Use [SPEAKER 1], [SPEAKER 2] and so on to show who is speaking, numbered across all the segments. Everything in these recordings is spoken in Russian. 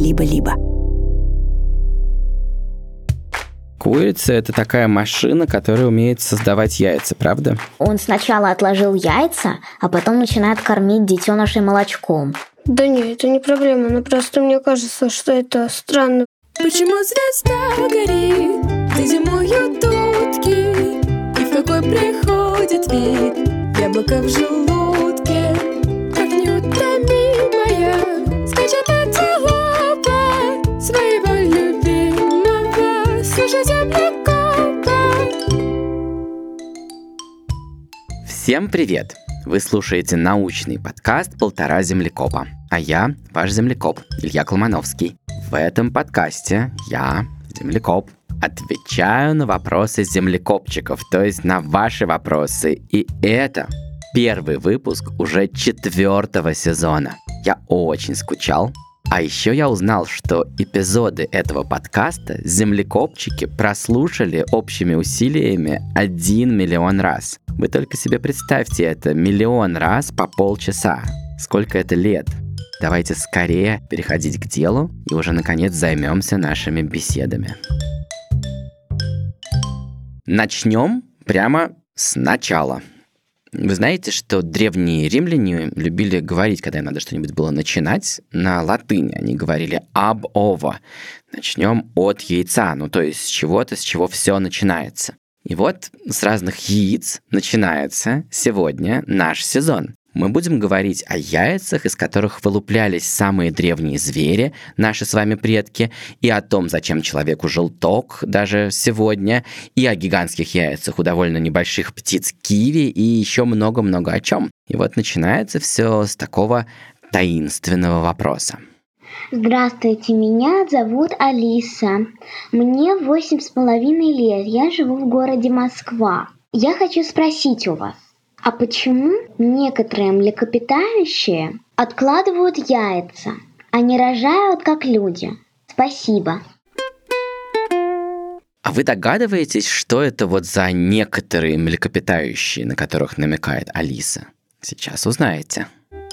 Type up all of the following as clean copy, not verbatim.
[SPEAKER 1] либо-либо.
[SPEAKER 2] Курица – это такая машина, которая умеет создавать яйца, правда?
[SPEAKER 3] Он сначала отложил яйца, а потом начинает кормить детенышей молочком.
[SPEAKER 4] Да нет, это не проблема, но просто мне кажется, что это странно.
[SPEAKER 1] Почему звезда горит, где зимуют утки, и в какой приходит вид яблоко в желудке, как неутомимая скачет от лапа своего любимого, слушай землекопа.
[SPEAKER 2] Всем привет! Вы слушаете научный подкаст «Полтора землекопа», а я ваш землекоп Илья Колмановский. В этом подкасте я, землекоп, отвечаю на вопросы землекопчиков, то есть на ваши вопросы. И это первый выпуск уже 4-го сезона. Я очень скучал. А еще я узнал, что эпизоды этого подкаста землекопчики прослушали общими усилиями 1 миллион раз. Вы только себе представьте это, 1 миллион раз по полчаса. Сколько это лет? Давайте скорее переходить к делу и уже наконец займемся нашими беседами. Начнем прямо сначала. Вы знаете, что древние римляне любили говорить, когда им надо что-нибудь было начинать, на латыни. Они говорили «ab ovo». Начнем от яйца, то есть с чего-то, с чего все начинается. И вот с разных яиц начинается сегодня наш сезон. Мы будем говорить о яйцах, из которых вылуплялись самые древние звери, наши с вами предки, и о том, зачем человеку желток даже сегодня, и о гигантских яйцах у довольно небольших птиц киви, и еще много-много о чем. И вот начинается все с такого таинственного вопроса.
[SPEAKER 5] Здравствуйте, меня зовут Алиса. Мне 8,5 лет, я живу в городе Москва. Я хочу спросить у вас, а почему некоторые млекопитающие откладывают яйца, а не рожают, как люди? Спасибо.
[SPEAKER 2] А вы догадываетесь, что это вот за некоторые млекопитающие, на которых намекает Алиса? Сейчас узнаете.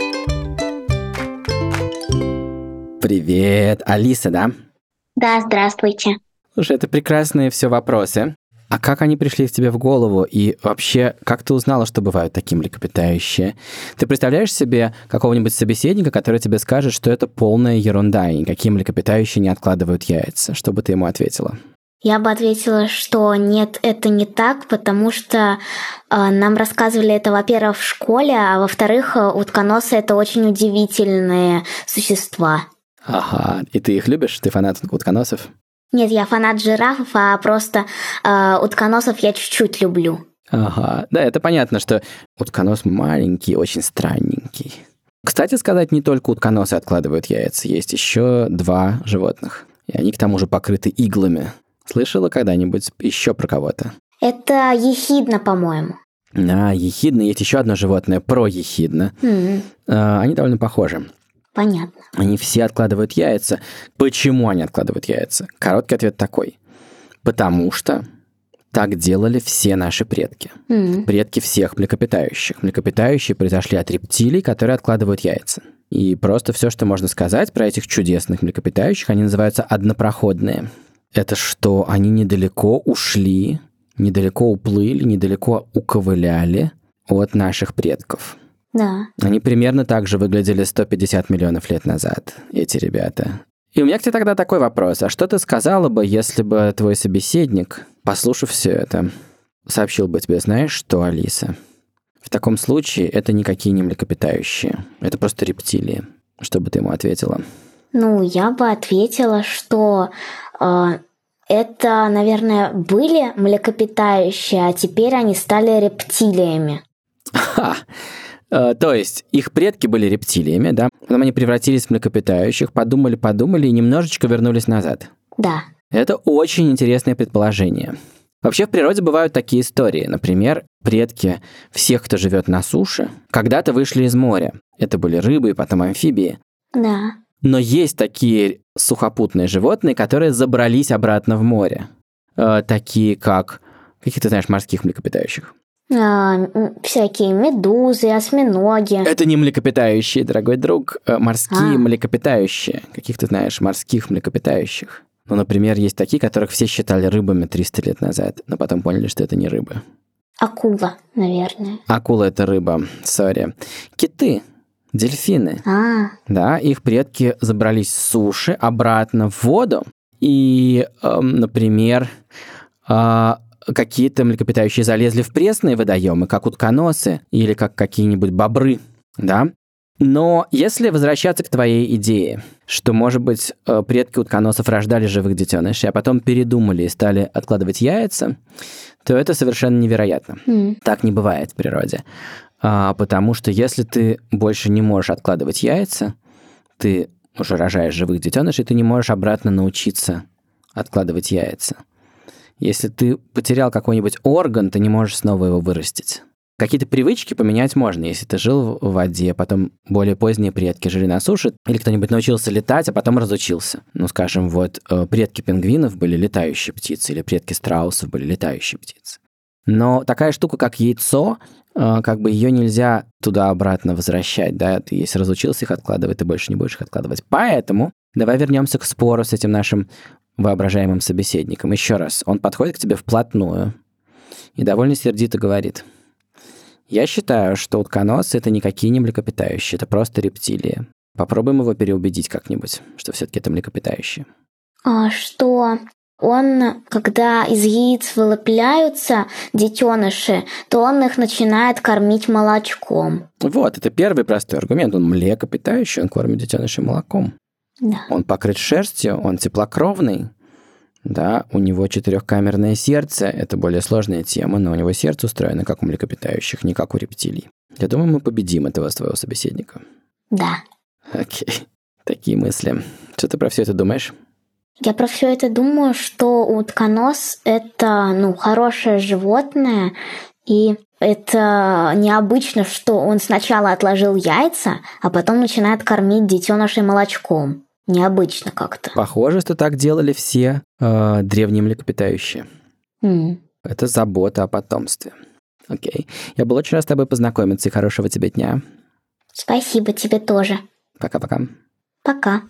[SPEAKER 2] Привет, Алиса, да?
[SPEAKER 5] Да, здравствуйте.
[SPEAKER 2] Слушай, это прекрасные все вопросы. А как они пришли к тебе в голову? И вообще, как ты узнала, что бывают такие млекопитающие? Ты представляешь себе какого-нибудь собеседника, который тебе скажет, что это полная ерунда, и никакие млекопитающие не откладывают яйца? Что бы ты ему ответила?
[SPEAKER 3] Я бы ответила, что нет, это не так, потому что нам рассказывали это, во-первых, в школе, а во-вторых, утконосы — это очень удивительные существа.
[SPEAKER 2] Ага, и ты их любишь? Ты фанат утконосов?
[SPEAKER 3] Нет, я фанат жирафов, а просто утконосов я чуть-чуть люблю.
[SPEAKER 2] Ага, да, это понятно, что утконос маленький, очень странненький. Кстати сказать, не только утконосы откладывают яйца, есть еще 2 животных. И они к тому же покрыты иглами. Слышала когда-нибудь еще про кого-то?
[SPEAKER 3] Это ехидна, по-моему.
[SPEAKER 2] Да, ехидна. Есть еще одно животное, проехидна. Они довольно похожи.
[SPEAKER 3] Понятно.
[SPEAKER 2] Они все откладывают яйца. Почему они откладывают яйца? Короткий ответ такой. Потому что так делали все наши предки. Предки всех млекопитающих. Млекопитающие произошли от рептилий, которые откладывают яйца. И просто все, что можно сказать про этих чудесных млекопитающих, они называются однопроходные. Это что они недалеко ушли, недалеко уплыли, недалеко уковыляли от наших предков.
[SPEAKER 3] Да.
[SPEAKER 2] Они примерно так же выглядели 150 миллионов лет назад, эти ребята. И у меня к тебе тогда такой вопрос. А что ты сказала бы, если бы твой собеседник, послушав все это, сообщил бы тебе, знаешь что, Алиса? В таком случае это никакие не млекопитающие. Это просто рептилии. Что бы ты ему ответила?
[SPEAKER 3] Я бы ответила, что это, наверное, были млекопитающие, а теперь они стали рептилиями.
[SPEAKER 2] То есть их предки были рептилиями, да? Потом они превратились в млекопитающих, подумали и немножечко вернулись назад.
[SPEAKER 3] Да.
[SPEAKER 2] Это очень интересное предположение. Вообще в природе бывают такие истории. Например, предки всех, кто живет на суше, когда-то вышли из моря. Это были рыбы и потом амфибии.
[SPEAKER 3] Да.
[SPEAKER 2] Но есть такие сухопутные животные, которые забрались обратно в море. Такие как... Каких ты знаешь морских млекопитающих?
[SPEAKER 3] Всякие медузы, осьминоги.
[SPEAKER 2] Это не млекопитающие, дорогой друг. Морские млекопитающие. Каких ты знаешь морских млекопитающих? Ну, например, есть такие, которых все считали рыбами 300 лет назад, но потом поняли, что это не рыбы.
[SPEAKER 3] Акула, наверное.
[SPEAKER 2] Акула – это рыба, сори. Киты, дельфины. Да, их предки забрались с суши обратно в воду. И, например, какие-то млекопитающие залезли в пресные водоемы, как утконосы или как какие-нибудь бобры, да? Но если возвращаться к твоей идее, что, может быть, предки утконосов рождали живых детенышей, а потом передумали и стали откладывать яйца, то это совершенно невероятно. Так не бывает в природе. Потому что если ты больше не можешь откладывать яйца, ты уже рожаешь живых детенышей, ты не можешь обратно научиться откладывать яйца. Если ты потерял какой-нибудь орган, ты не можешь снова его вырастить. Какие-то привычки поменять можно, если ты жил в воде, потом более поздние предки жили на суше, или кто-нибудь научился летать, а потом разучился. Ну, скажем, вот предки пингвинов были летающие птицы, или предки страусов были летающие птицы. Но такая штука, как яйцо, как бы ее нельзя туда-обратно возвращать, да, ты если разучился их откладывать, ты больше не будешь их откладывать. Поэтому давай вернемся к спору с этим нашим воображаемым собеседником. Еще раз, он подходит к тебе вплотную и довольно сердито говорит: я считаю, что утконосы — это никакие не млекопитающие, это просто рептилии. Попробуем его переубедить как-нибудь, что все-таки это млекопитающие.
[SPEAKER 3] Что он, когда из яиц вылупляются детеныши, то он их начинает кормить молочком.
[SPEAKER 2] Вот, это первый простой аргумент. Он млекопитающий, он кормит детенышей молоком.
[SPEAKER 3] Да.
[SPEAKER 2] Он покрыт шерстью, он теплокровный. Да, у него 4-камерное сердце. Это более сложная тема, но у него сердце устроено как у млекопитающих, не как у рептилий. Я думаю, мы победим этого своего собеседника.
[SPEAKER 3] Да.
[SPEAKER 2] Окей. Такие мысли. Что ты про все это думаешь?
[SPEAKER 3] Я про все это думаю, что утконос — это, хорошее животное, и это необычно, что он сначала отложил яйца, а потом начинает кормить детенышей молочком. Необычно как-то.
[SPEAKER 2] Похоже, что так делали все древние млекопитающие. Это забота о потомстве. Окей. Я был очень рад с тобой познакомиться, и хорошего тебе дня.
[SPEAKER 3] Спасибо, тебе тоже.
[SPEAKER 2] Пока-пока.
[SPEAKER 3] Пока.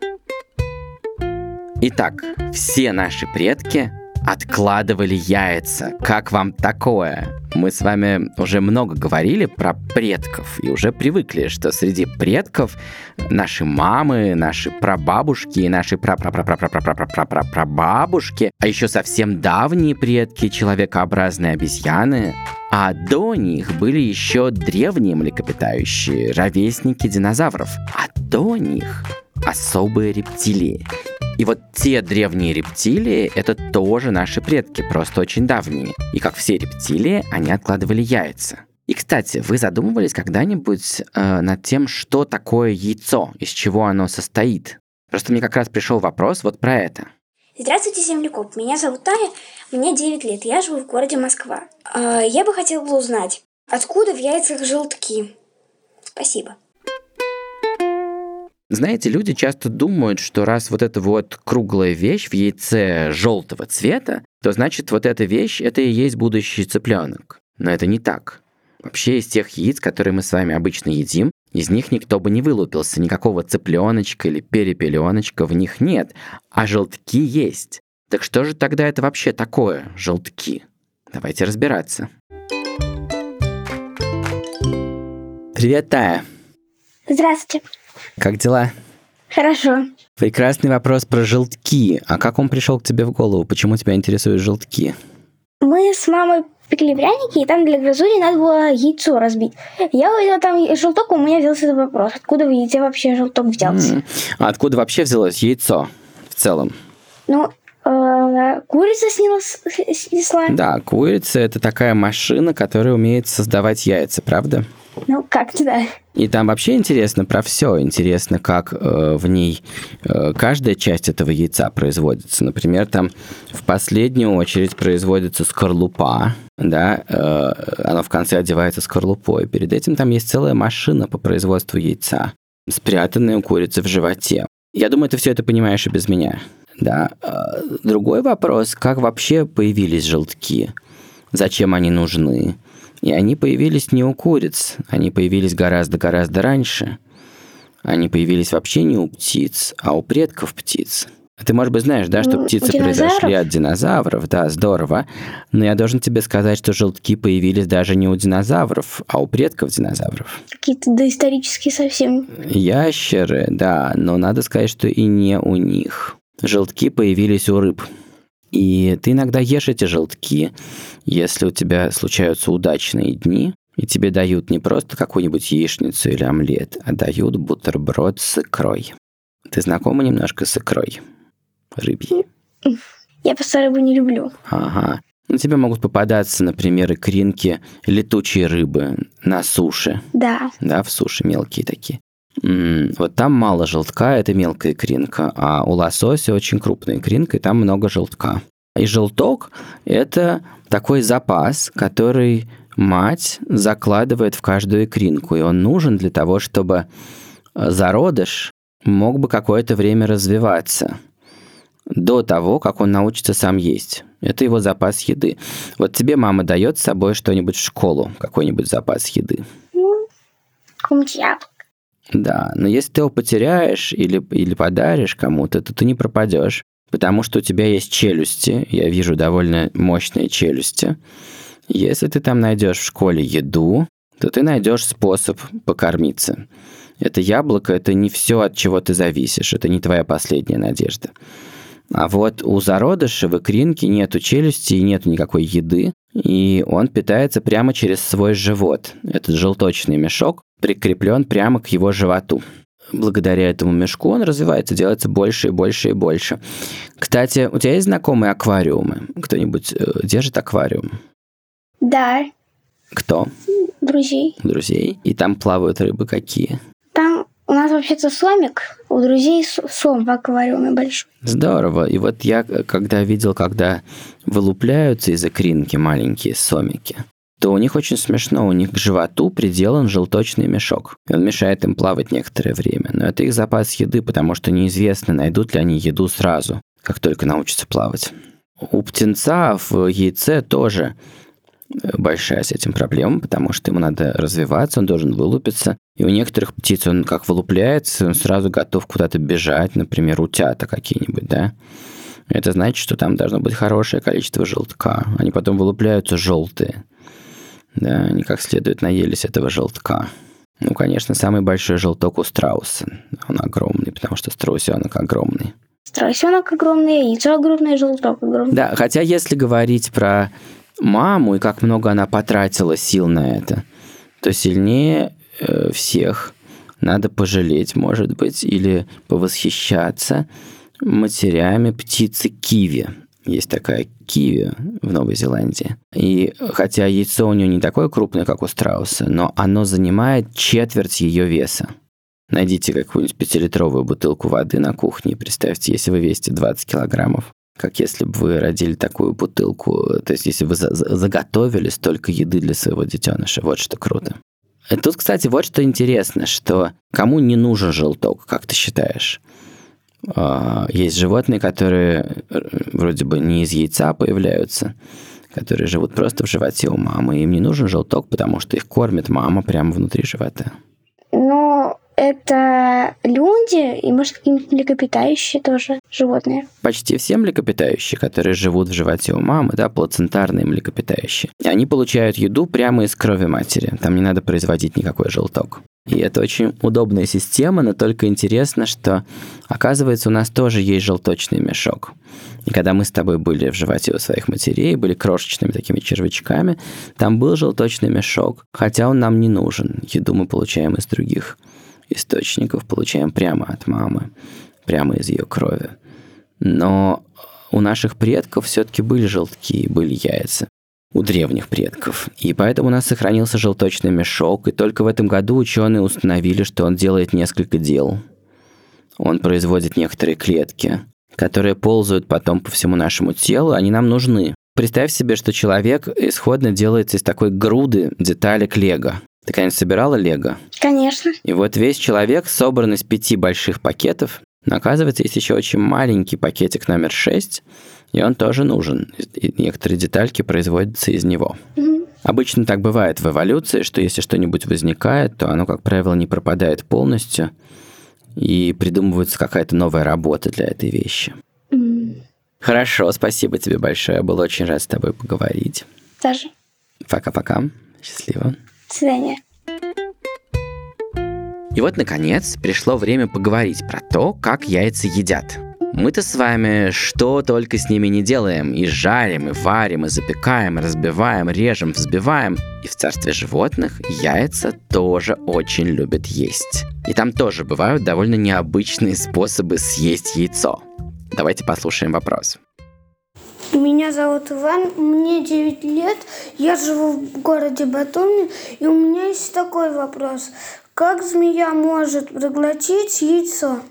[SPEAKER 2] Итак, все наши предки откладывали яйца. Как вам такое? Мы с вами уже много говорили про предков и уже привыкли, что среди предков наши мамы, наши прабабушки и наши прабабушки, а еще совсем давние предки, человекообразные обезьяны, а до них были еще древние млекопитающие, ровесники динозавров, а до них особые рептилии. И вот те древние рептилии — это тоже наши предки, просто очень давние. И как все рептилии, они откладывали яйца. И, кстати, вы задумывались когда-нибудь над тем, что такое яйцо, из чего оно состоит? Просто мне как раз пришел вопрос вот про это.
[SPEAKER 6] Здравствуйте, землекоп. Меня зовут Таня, мне 9 лет, я живу в городе Москва. Я бы хотела узнать, откуда в яйцах желтки? Спасибо.
[SPEAKER 2] Знаете, люди часто думают, что раз вот эта вот круглая вещь в яйце желтого цвета, то значит вот эта вещь — это и есть будущий цыпленок. Но это не так. Вообще из тех яиц, которые мы с вами обычно едим, из них никто бы не вылупился, никакого цыпленочка или перепеленочка в них нет, а желтки есть. Так что же тогда это вообще такое, желтки? Давайте разбираться. Привет, Тая.
[SPEAKER 6] Здравствуйте.
[SPEAKER 2] Как дела?
[SPEAKER 6] Хорошо.
[SPEAKER 2] Прекрасный вопрос про желтки. А как он пришел к тебе в голову? Почему тебя интересуют желтки?
[SPEAKER 6] Мы с мамой пекли пряники, и там для глазури надо было яйцо разбить. Я увидела там желток, у меня взялся этот вопрос. Откуда в яйце вообще желток взялся?
[SPEAKER 2] А откуда вообще взялось яйцо в целом?
[SPEAKER 6] Курица снесла.
[SPEAKER 2] Да, курица — это такая машина, которая умеет создавать яйца, правда?
[SPEAKER 6] Как-то да.
[SPEAKER 2] И там вообще интересно про все. Интересно, как в ней каждая часть этого яйца производится. Например, там в последнюю очередь производится скорлупа, да, оно в конце одевается скорлупой. Перед этим там есть целая машина по производству яйца, спрятанная у курицы в животе. Я думаю, ты все это понимаешь и без меня. Да. Другой вопрос, как вообще появились желтки? Зачем они нужны? И они появились не у куриц, они появились гораздо-гораздо раньше. Они появились вообще не у птиц, а у предков птиц. Ты, может быть, знаешь, да, что птицы произошли от динозавров, да, здорово. Но я должен тебе сказать, что желтки появились даже не у динозавров, а у предков динозавров.
[SPEAKER 4] Какие-то доисторические совсем.
[SPEAKER 2] Ящеры, да, но надо сказать, что и не у них. Желтки появились у рыб. И ты иногда ешь эти желтки, если у тебя случаются удачные дни, и тебе дают не просто какую-нибудь яичницу или омлет, а дают бутерброд с икрой. Ты знакома немножко с икрой рыбьей?
[SPEAKER 4] Я просто рыбу не люблю.
[SPEAKER 2] Ага. Ну, тебе могут попадаться, например, икринки летучей рыбы на суше.
[SPEAKER 4] Да.
[SPEAKER 2] Да, в суше мелкие такие. Вот там мало желтка, это мелкая икринка, а у лосося очень крупная икринка, и там много желтка. И желток – это такой запас, который мать закладывает в каждую икринку, и он нужен для того, чтобы зародыш мог бы какое-то время развиваться до того, как он научится сам есть. Это его запас еды. Вот тебе мама дает с собой что-нибудь в школу, какой-нибудь запас еды?
[SPEAKER 4] Какому-нибудь яблоко.
[SPEAKER 2] Да, но если ты его потеряешь или подаришь кому-то, то ты не пропадешь, потому что у тебя есть челюсти, я вижу довольно мощные челюсти. Если ты там найдешь в школе еду, то ты найдешь способ покормиться. Это яблоко – это не все, от чего ты зависишь, это не твоя последняя надежда. А вот у зародыша в икринке нету челюсти и нету никакой еды, и он питается прямо через свой живот. Этот желточный мешок прикреплен прямо к его животу. Благодаря этому мешку он развивается, делается больше и больше и больше. Кстати, у тебя есть знакомые аквариумы? Кто-нибудь держит аквариум?
[SPEAKER 4] Да.
[SPEAKER 2] Кто?
[SPEAKER 4] Друзей.
[SPEAKER 2] Друзей. И там плавают рыбы какие?
[SPEAKER 4] Там у нас вообще-то сомик, у друзей сом в аквариуме большой.
[SPEAKER 2] Здорово. И вот я когда видел, когда вылупляются из икринки маленькие сомики, то у них очень смешно, у них к животу приделан желточный мешок. И он мешает им плавать некоторое время. Но это их запас еды, потому что неизвестно, найдут ли они еду сразу, как только научатся плавать. У птенца в яйце тоже большая с этим проблема, потому что ему надо развиваться, он должен вылупиться. И у некоторых птиц он как вылупляется, он сразу готов куда-то бежать, например, утята какие-нибудь, да. Это значит, что там должно быть хорошее количество желтка. Они потом вылупляются желтые. Да, они как следует наелись этого желтка. Ну, конечно, самый большой желток у страуса. Он огромный, потому что страусенок огромный.
[SPEAKER 4] Страусенок огромный, яйцо огромное, желток огромный.
[SPEAKER 2] Да, хотя если говорить про маму и как много она потратила сил на это, то сильнее всех надо пожалеть, может быть, или повосхищаться матерями птицы киви. Есть такая киви в Новой Зеландии. И хотя яйцо у нее не такое крупное, как у страуса, но оно занимает четверть ее веса. Найдите какую-нибудь 5-литровую бутылку воды на кухне и представьте, если вы весите 20 килограммов, как если бы вы родили такую бутылку, то есть если вы заготовили столько еды для своего детеныша. Вот что круто. И тут, кстати, вот что интересно, что кому не нужен желток, как ты считаешь? Есть животные, которые вроде бы не из яйца появляются, которые живут просто в животе у мамы. Им не нужен желток, потому что их кормит мама прямо внутри живота.
[SPEAKER 4] Ну, это люди и, может, какие-нибудь млекопитающие тоже животные.
[SPEAKER 2] Почти все млекопитающие, которые живут в животе у мамы, да, плацентарные млекопитающие, они получают еду прямо из крови матери. Там не надо производить никакой желток. И это очень удобная система, но только интересно, что, оказывается, у нас тоже есть желточный мешок. И когда мы с тобой были в животе у своих матерей, были крошечными такими червячками, там был желточный мешок, хотя он нам не нужен. Еду мы получаем из других источников, получаем прямо от мамы, прямо из ее крови. Но у наших предков все-таки были желтки, были яйца. У древних предков. И поэтому у нас сохранился желточный мешок, и только в этом году ученые установили, что он делает несколько дел. Он производит некоторые клетки, которые ползают потом по всему нашему телу, они нам нужны. Представь себе, что человек исходно делается из такой груды деталек лего. Ты когда-нибудь собирала лего?
[SPEAKER 4] Конечно.
[SPEAKER 2] И вот весь человек собран из 5 больших пакетов, но оказывается, есть еще очень маленький пакетик номер 6, и он тоже нужен. И некоторые детальки производятся из него. Обычно так бывает в эволюции, что если что-нибудь возникает, то оно, как правило, не пропадает полностью, и придумывается какая-то новая работа для этой вещи. Хорошо, спасибо тебе большое. Я был очень рад с тобой поговорить.
[SPEAKER 4] Тоже.
[SPEAKER 2] Пока-пока. Счастливо.
[SPEAKER 4] До свидания.
[SPEAKER 2] И вот, наконец, пришло время поговорить про то, как яйца едят. Мы-то с вами что только с ними не делаем. И жарим, и варим, и запекаем, и разбиваем, режем, взбиваем. И в царстве животных яйца тоже очень любят есть. И там тоже бывают довольно необычные способы съесть яйцо. Давайте послушаем вопрос.
[SPEAKER 7] Меня зовут Иван, мне 9 лет, я живу в городе Батуми, и у меня есть такой вопрос. Как змея может проглотить яйцо?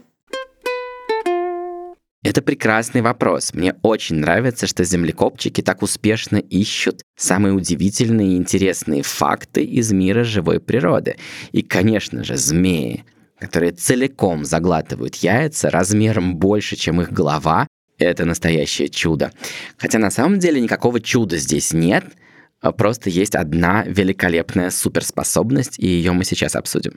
[SPEAKER 2] Это прекрасный вопрос. Мне очень нравится, что землекопчики так успешно ищут самые удивительные и интересные факты из мира живой природы. И, конечно же, змеи, которые целиком заглатывают яйца размером больше, чем их голова, это настоящее чудо. Хотя на самом деле никакого чуда здесь нет, просто есть одна великолепная суперспособность, и ее мы сейчас обсудим.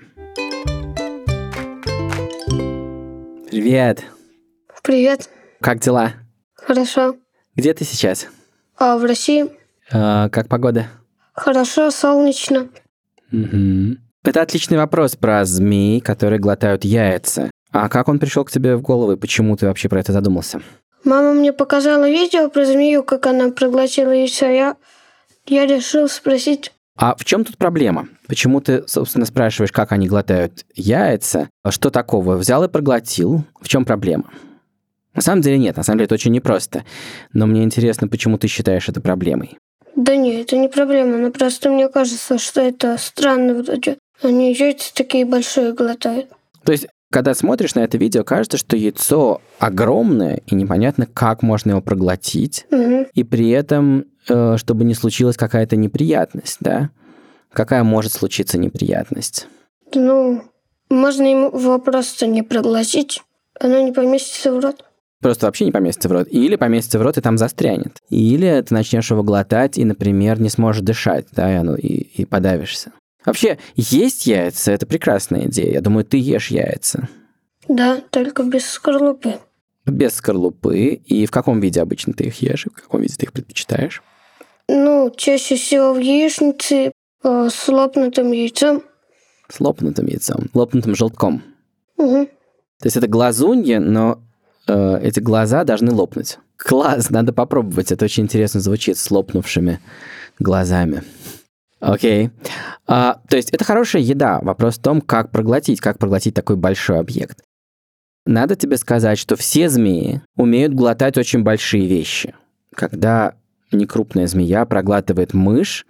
[SPEAKER 2] Привет!
[SPEAKER 7] Привет.
[SPEAKER 2] Как дела?
[SPEAKER 7] Хорошо.
[SPEAKER 2] Где ты сейчас?
[SPEAKER 7] В России?
[SPEAKER 2] Как погода?
[SPEAKER 7] Хорошо, солнечно.
[SPEAKER 2] Угу. Это отличный вопрос про змей, которые глотают яйца. А как он пришел к тебе в голову, и почему ты вообще про это задумался?
[SPEAKER 7] Мама мне показала видео про змею, как она проглотила яйцо. Я решил спросить.
[SPEAKER 2] А в чем тут проблема? Почему ты, собственно, спрашиваешь, как они глотают яйца? Что такого? Взял и проглотил. В чем проблема? На самом деле нет, на самом деле это очень непросто. Но мне интересно, почему ты считаешь это проблемой?
[SPEAKER 7] Да нет, это не проблема, но просто мне кажется, что это странно вроде. Они яйца такие большие глотают.
[SPEAKER 2] То есть, когда смотришь на это видео, кажется, что яйцо огромное, и непонятно, как можно его проглотить, и при этом, чтобы не случилась какая-то неприятность, да? Какая может случиться неприятность?
[SPEAKER 7] Ну, можно его просто не проглотить, оно не поместится в рот.
[SPEAKER 2] Просто вообще не поместится в рот. Или поместится в рот и там застрянет. Или ты начнешь его глотать и, например, не сможешь дышать, да, и подавишься. Вообще, есть яйца – это прекрасная идея. Я думаю, ты ешь яйца.
[SPEAKER 7] Да, только без скорлупы.
[SPEAKER 2] Без скорлупы. И в каком виде обычно ты их ешь? В каком виде ты их предпочитаешь?
[SPEAKER 7] Ну, чаще всего в яичнице с лопнутым яйцом.
[SPEAKER 2] С лопнутым яйцом, лопнутым желтком.
[SPEAKER 7] Угу.
[SPEAKER 2] То есть это глазунья, но эти глаза должны лопнуть. Класс, надо попробовать. Это очень интересно звучит с лопнувшими глазами. Окей. То есть это хорошая еда. Вопрос в том, как проглотить такой большой объект. Надо тебе сказать, что все змеи умеют глотать очень большие вещи. Когда некрупная змея проглатывает мышь,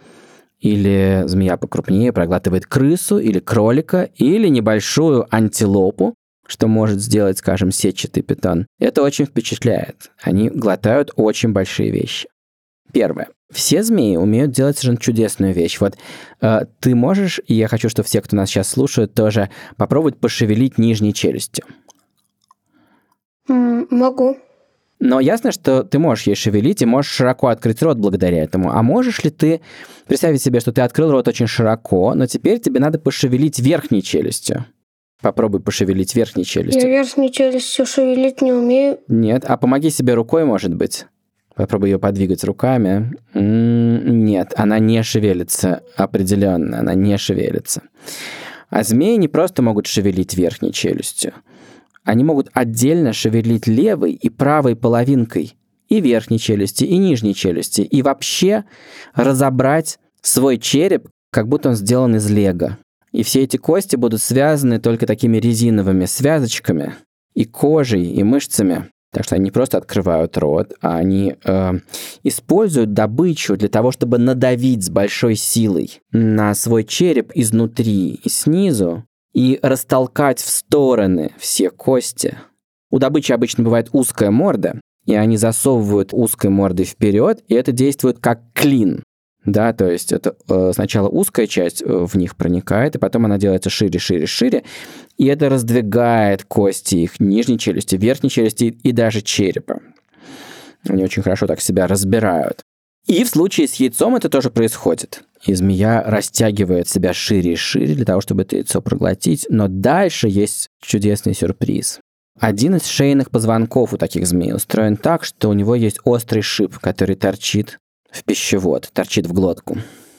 [SPEAKER 2] или змея покрупнее проглатывает крысу, или кролика, или небольшую антилопу, что может сделать, скажем, сетчатый питон. Это очень впечатляет. Они глотают очень большие вещи. Первое. Все змеи умеют делать совершенно чудесную вещь. Вот ты можешь, и я хочу, чтобы все, кто нас сейчас слушает, тоже попробовать пошевелить нижней челюстью.
[SPEAKER 7] Могу.
[SPEAKER 2] Но ясно, что ты можешь ей шевелить и можешь широко открыть рот благодаря этому. А можешь ли ты представить себе, что ты открыл рот очень широко, но теперь тебе надо пошевелить верхней челюстью? Попробуй пошевелить верхней челюстью.
[SPEAKER 7] Я верхней челюстью шевелить не умею.
[SPEAKER 2] Нет. А помоги себе рукой, может быть. Попробуй ее подвигать руками. Нет, она не шевелится определенно. Она не шевелится. А змеи не просто могут шевелить верхней челюстью. Они могут отдельно шевелить левой и правой половинкой и верхней челюсти, и нижней челюсти. И вообще разобрать свой череп, как будто он сделан из лего. И все эти кости будут связаны только такими резиновыми связочками и кожей, и мышцами. Так что они не просто открывают рот, а они используют добычу для того, чтобы надавить с большой силой на свой череп изнутри и снизу и растолкать в стороны все кости. У добычи обычно бывает узкая морда, и они засовывают узкой мордой вперед, и это действует как клин. Да, то есть это сначала узкая часть в них проникает, и потом она делается шире, шире, шире, и это раздвигает кости их нижней челюсти, верхней челюсти и даже черепа. Они очень хорошо так себя разбирают. И в случае с яйцом это тоже происходит. И змея растягивает себя шире и шире для того, чтобы это яйцо проглотить. Но дальше есть чудесный сюрприз. Один из шейных позвонков у таких змей устроен так, что у него есть острый шип, который торчит в пищевод, торчит в глотку.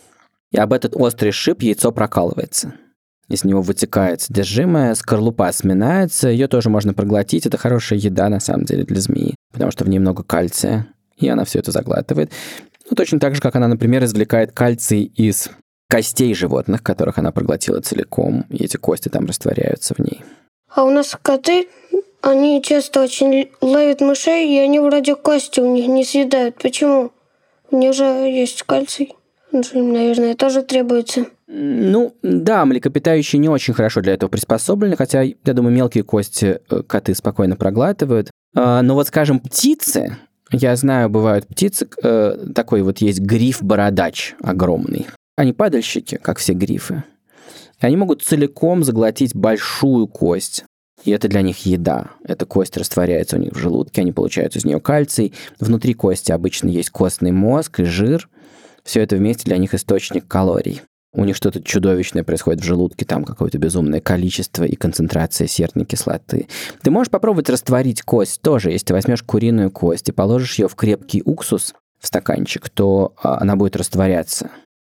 [SPEAKER 2] И об этот острый шип яйцо прокалывается. Из него вытекает содержимое, скорлупа сминается, ее тоже можно проглотить. Это хорошая еда, на самом деле, для змеи, потому что в ней много кальция, и она все это заглатывает. Ну, точно так же, как она, например, извлекает кальций из костей животных, которых она проглотила целиком, и эти кости там растворяются в ней.
[SPEAKER 7] А у нас коты, они часто очень ловят мышей, и они вроде кости у них не съедают. Почему? У них же есть кальций. Он же им, наверное, тоже требуется.
[SPEAKER 2] Ну, да, млекопитающие не очень хорошо для этого приспособлены, хотя, я думаю, мелкие кости коты спокойно проглатывают. Но вот, скажем, птицы, я знаю, бывают птицы, такой вот есть гриф-бородач огромный. Они падальщики, как все грифы. И они могут целиком заглотить большую кость. И это для них еда. Эта кость растворяется у них в желудке, они получают из нее кальций. Внутри кости обычно есть костный мозг и жир. Все это вместе для них источник калорий. У них что-то чудовищное происходит в желудке, там какое-то безумное количество и концентрация серной кислоты. Ты можешь попробовать растворить кость тоже. Если ты возьмешь куриную кость и положишь ее в крепкий уксус в стаканчик, то она будет растворяться.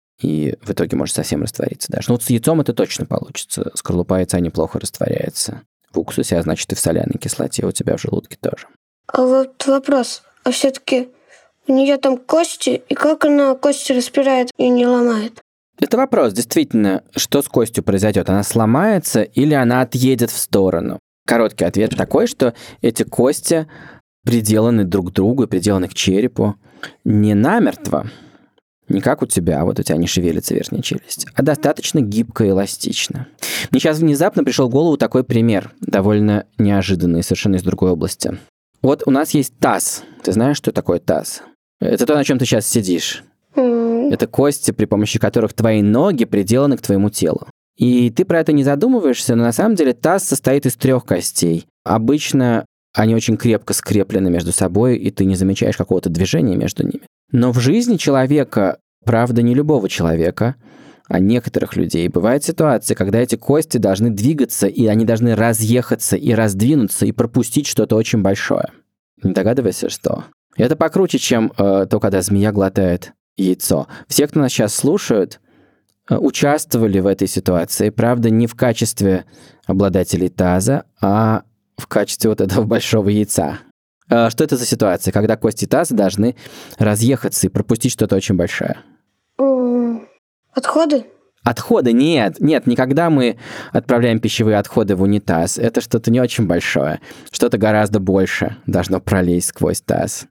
[SPEAKER 2] И в итоге может совсем раствориться даже. Но вот с яйцом это точно получится. Скорлупа яйца неплохо растворяется в уксусе, а значит и в соляной кислоте у тебя в желудке тоже.
[SPEAKER 7] А вот вопрос. А все-таки у нее там кости, и как она кости распирает и не ломает?
[SPEAKER 2] Это вопрос, действительно, что с костью произойдет? Она сломается или она отъедет в сторону? Короткий ответ такой, что эти кости приделаны друг к другу, приделаны к черепу не намертво, не как у тебя, вот у тебя не шевелится верхняя челюсть, а достаточно гибко и эластично. Мне сейчас внезапно пришел в голову такой пример, довольно неожиданный, совершенно из другой области. Вот у нас есть таз. Ты знаешь, что такое таз? Это то, на чем ты сейчас сидишь. Это кости, при помощи которых твои ноги приделаны к твоему телу. И ты про это не задумываешься, но на самом деле таз состоит из 3 костей. Обычно они очень крепко скреплены между собой, и ты не замечаешь какого-то движения между ними. Но в жизни человека, правда, не любого человека, а некоторых людей, бывает ситуация, когда эти кости должны двигаться, и они должны разъехаться и раздвинуться, и пропустить что-то очень большое. Не догадываешься, что? Это покруче, чем то, когда змея глотает яйцо. Все, кто нас сейчас слушают, участвовали в этой ситуации, правда, не в качестве обладателей таза, а в качестве вот этого большого яйца. Что это за ситуация, когда кости таза должны разъехаться и пропустить что-то очень большое?
[SPEAKER 7] Отходы?
[SPEAKER 2] Отходы? Нет, никогда мы отправляем пищевые отходы в унитаз. Это что-то не очень большое. Что-то гораздо больше должно пролезть сквозь таз.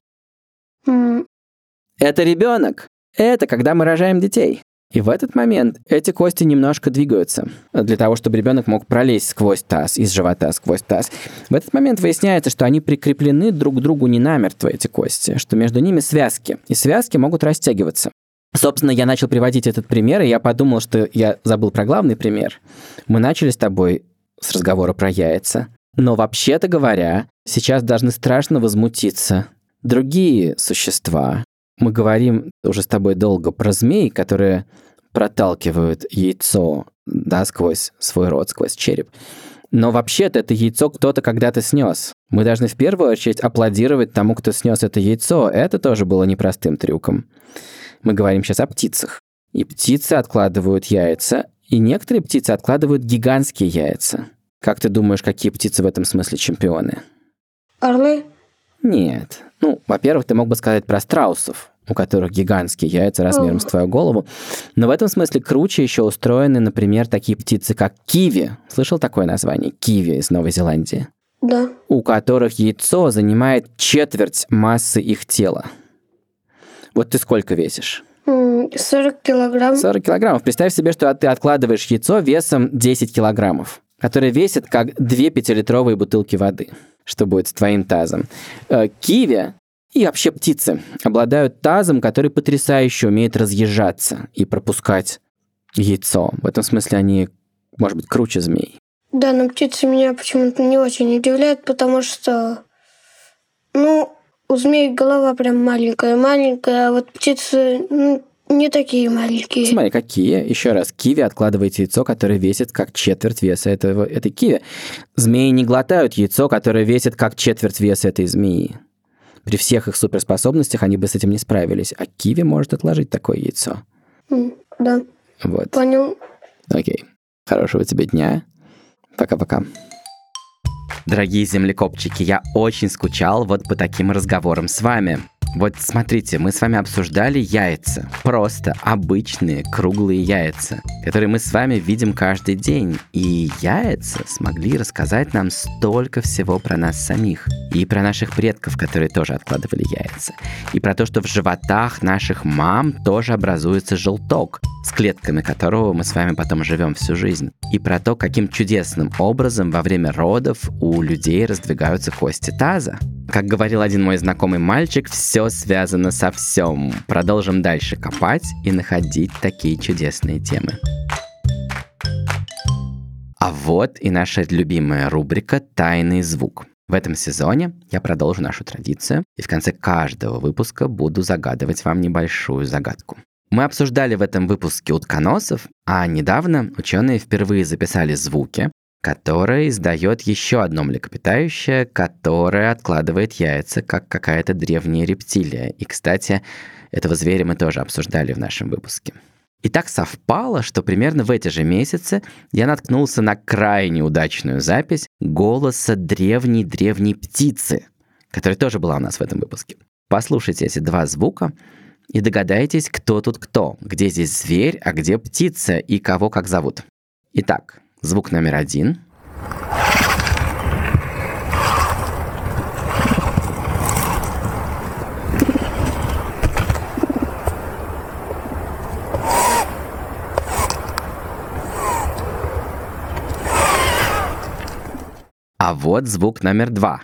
[SPEAKER 2] Это ребенок. Это когда мы рожаем детей. И в этот момент эти кости немножко двигаются для того, чтобы ребенок мог пролезть сквозь таз, из живота сквозь таз. В этот момент выясняется, что они прикреплены друг к другу не намертво, эти кости, что между ними связки, и связки могут растягиваться. Собственно, я начал приводить этот пример, и я подумал, что я забыл про главный пример. Мы начали с тобой с разговора про яйца, но вообще-то говоря, сейчас должны страшно возмутиться другие существа. Мы говорим уже с тобой долго про змей, которые проталкивают яйцо, да, сквозь свой рот, сквозь череп. Но вообще-то это яйцо кто-то когда-то снес. Мы должны в первую очередь аплодировать тому, кто снес это яйцо. Это тоже было непростым трюком. Мы говорим сейчас о птицах. И птицы откладывают яйца, и некоторые птицы откладывают гигантские яйца. Как ты думаешь, какие птицы в этом смысле чемпионы?
[SPEAKER 7] Орлы?
[SPEAKER 2] Нет. Во-первых, ты мог бы сказать про страусов, у которых гигантские яйца размером с твою голову. Но в этом смысле круче еще устроены, например, такие птицы, как киви. Слышал такое название? Киви из Новой Зеландии.
[SPEAKER 7] Да.
[SPEAKER 2] У которых яйцо занимает 1/4 массы их тела. Вот ты сколько весишь?
[SPEAKER 7] 40 килограмм.
[SPEAKER 2] 40 килограммов. Представь себе, что ты откладываешь яйцо весом 10 килограммов, которое весит как 2 5-литровые бутылки воды. Что будет с твоим тазом? Киви и вообще птицы обладают тазом, который потрясающе умеет разъезжаться и пропускать яйцо. В этом смысле они, может быть, круче змей.
[SPEAKER 7] Да, но птицы меня почему-то не очень удивляют, потому что, у У змей голова прям маленькая, а вот птицы не такие маленькие.
[SPEAKER 2] Смотри, какие. Еще раз, киви откладывает яйцо, которое весит как четверть веса этой киви. Змеи не глотают яйцо, которое весит как четверть веса этой змеи. При всех их суперспособностях они бы с этим не справились. А киви может отложить такое яйцо.
[SPEAKER 7] Да.
[SPEAKER 2] Вот.
[SPEAKER 7] Понял.
[SPEAKER 2] Окей. Хорошего тебе дня. Пока-пока. Дорогие землекопчики, я очень скучал вот по таким разговорам с вами. Вот смотрите, мы с вами обсуждали яйца. Просто обычные круглые яйца, которые мы с вами видим каждый день. И яйца смогли рассказать нам столько всего про нас самих. И про наших предков, которые тоже откладывали яйца. И про то, что в животах наших мам тоже образуется желток, с клетками которого мы с вами потом живем всю жизнь. И про то, каким чудесным образом во время родов у людей раздвигаются кости таза. Как говорил один мой знакомый мальчик, все связано со всем. Продолжим дальше копать и находить такие чудесные темы. А вот и наша любимая рубрика «Тайный звук». В этом сезоне я продолжу нашу традицию, и в конце каждого выпуска буду загадывать вам небольшую загадку. Мы обсуждали в этом выпуске утконосов, а недавно ученые впервые записали звуки, которые издает еще одно млекопитающее, которое откладывает яйца, как какая-то древняя рептилия. И, кстати, этого зверя мы тоже обсуждали в нашем выпуске. И так совпало, что примерно в эти же месяцы я наткнулся на крайне удачную запись голоса древней птицы, которая тоже была у нас в этом выпуске. Послушайте эти два звука и догадайтесь, кто тут кто, где здесь зверь, а где птица и кого как зовут. Итак, звук номер 1. А вот звук номер 2.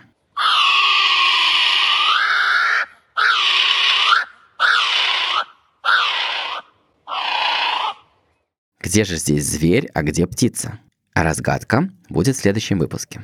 [SPEAKER 2] Где же здесь зверь, а где птица? А разгадка будет в следующем выпуске.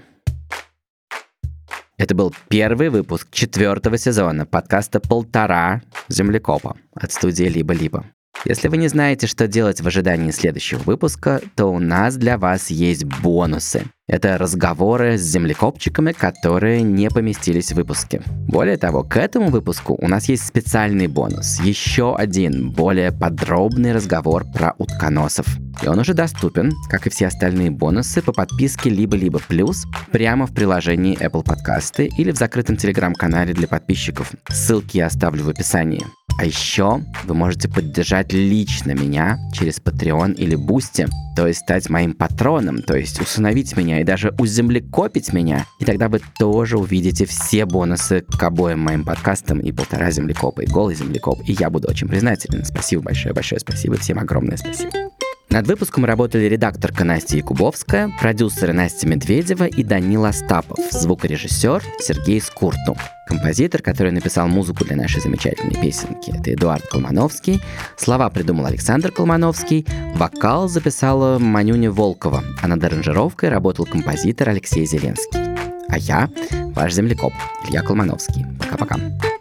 [SPEAKER 2] Это был первый выпуск 4-го сезона подкаста «Полтора землекопа» от студии «Либо-либо». Если вы не знаете, что делать в ожидании следующего выпуска, то у нас для вас есть бонусы. Это разговоры с землекопчиками, которые не поместились в выпуске. Более того, к этому выпуску у нас есть специальный бонус. Еще один, более подробный разговор про утконосов. И он уже доступен, как и все остальные бонусы, по подписке «Либо-либо плюс» прямо в приложении Apple Podcasts или в закрытом телеграм-канале для подписчиков. Ссылки я оставлю в описании. А еще вы можете поддержать лично меня через Patreon или Boosty, то есть стать моим патроном, то есть усыновить меня и даже уземлекопить меня. И тогда вы тоже увидите все бонусы к обоим моим подкастам и «Полтора землекопа», и «Голый землекоп». И я буду очень признателен. Спасибо большое-большое спасибо. Всем огромное спасибо. Над выпуском работали редакторка Настя Якубовская, продюсеры Настя Медведева и Данил Остапов, звукорежиссер Сергей Скурту. Композитор, который написал музыку для нашей замечательной песенки, это Эдуард Колмановский. Слова придумал Александр Колмановский. Вокал записала Манюня Волкова, а над аранжировкой работал композитор Алексей Зеленский. А я, ваш землекоп, Илья Колмановский. Пока-пока.